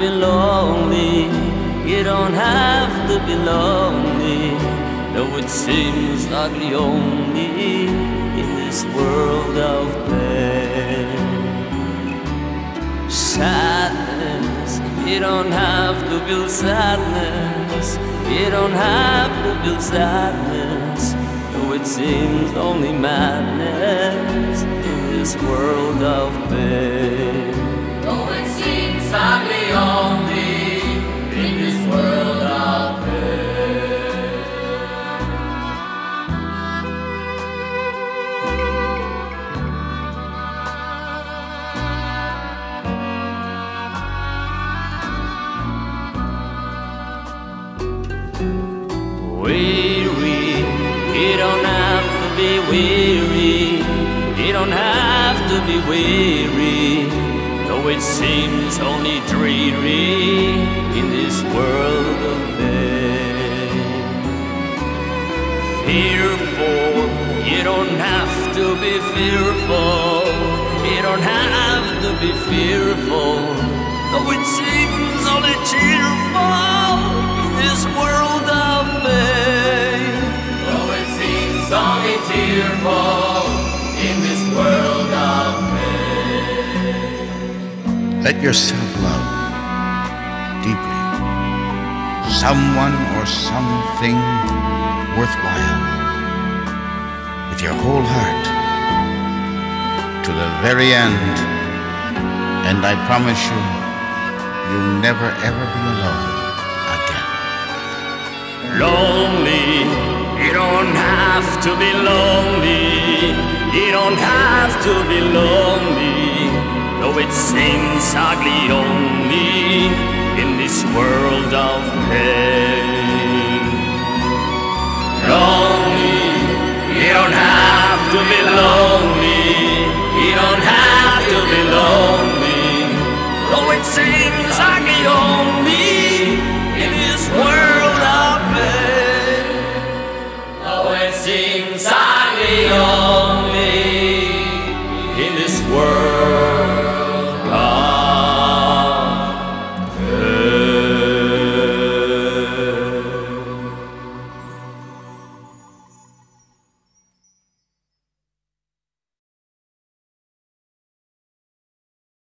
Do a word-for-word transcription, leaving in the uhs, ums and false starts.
lonely. You don't have to be lonely. Though it seems ugly only in this world of pain. Sadness, you don't have to feel sadness. You don't have to feel sadness. Though it seems only madness in this world of pain. Though it seems ugly only in this world of pain. Weary, you don't have to be weary. You don't have to be weary. Though it seems only dreary in this world of pain. Fearful, you don't have to be fearful. You don't have to be fearful. Though it seems only cheerful in this world of pain. Though it seems only tearful in this world of pain. Let yourself love deeply someone or something worthwhile with your whole heart to the very end, and I promise you, you'll never ever be alone again. Lonely, you don't have to be lonely. You don't have to be lonely. Though it seems ugly only in this world of pain. Lonely, you don't have to be lonely. You don't have to be lonely. Though it seems ugly only in this world of pain. Though it seems ugly only